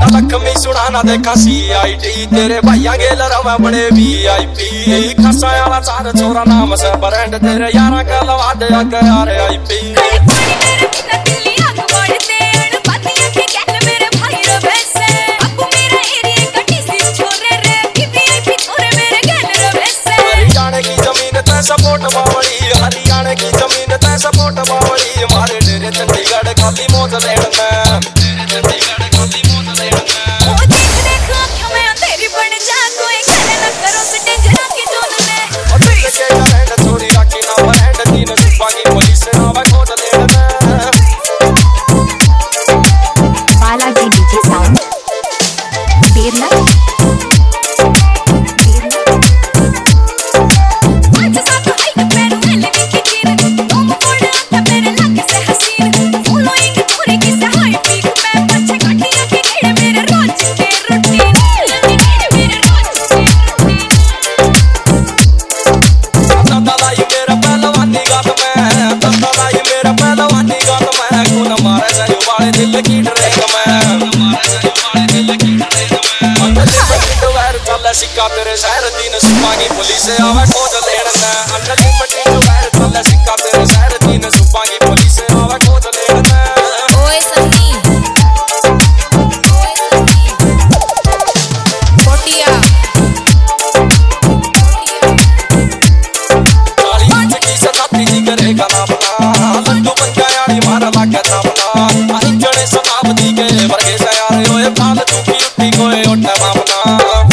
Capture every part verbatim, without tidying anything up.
लक्ष्मी सुनाना देखा सी I T तेरे भैया गेल रवा बड़े वी आई पी खसा वाला चार छोरा नाम से ब्रांड तेरे यारा का लवा दे यार आई पी हरियाणा की जमीन तय सपोर्ट बावड़ी हरियाणा की जमीन तय सपोर्ट बावड़ी मारे तेरे चंडीगढ़ खाली मौज लेन में तेरे चंडीगढ़ खाली मौज लेन में ओ देख देख आंखों में अंधेरी बन जा कोई करे न करो स्टेंजर की जोन में और तुझे के करंट चोरी रखी ना ब्रांड तीन सुपा की पुलिस ना वे खोज लेन में बालाजी डीजे साउंड बेरला दिल की ड्रेग में चल सिक्का तेरे शहर तीन सुबह की पुलिस आवे खोज लेन में अंडली पट्टी वैर चल सिक्का तेरे शहर तीन सुबह की पुलिस आवे खोज लेन में ओए सन्नी ओए सन्नी पोटिया काली आंच की सताती जी करेगा ना बना लड्डू बन गया यानी मारा लागे ना बना आई जड़े शताब्दी के वर्गे से यार ओए फाल तू की उठी कोई उठे मामना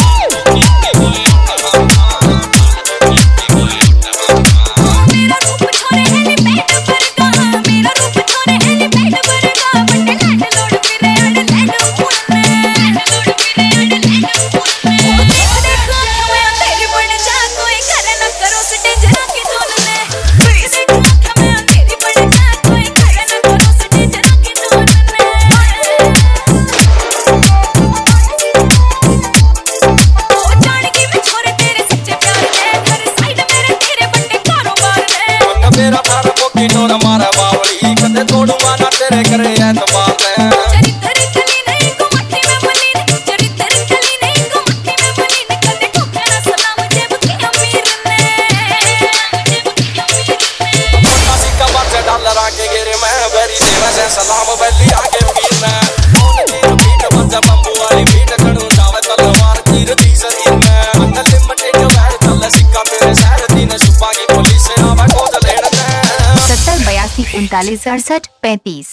मेरा थारा पोकी टोरा मारा बावली कदे तोड़ूंगा ना तेरे करे एतबार में चरित्र कली नहीं को मट्टी में मलीन चरित्र कली नहीं को मट्टी में मलीन कदे ठोकरा सलाम जेब के अमीर ने जेब के अमीर ने मोटा सिक्का बात डॉलर आके गिरे मैं वेरी देवा से सलाम बैली आके पीर ने कौन की बीट बजा बम्बू वाली बीट कणू जावे तलवार तीर दी शरीर में अंगल मटे वैर चल सिक्का तेरे शहर तीन सुबह की पुलिस आवे खोज लेन में सत्तर बयासी उनतालीस अड़सठ पैंतीस।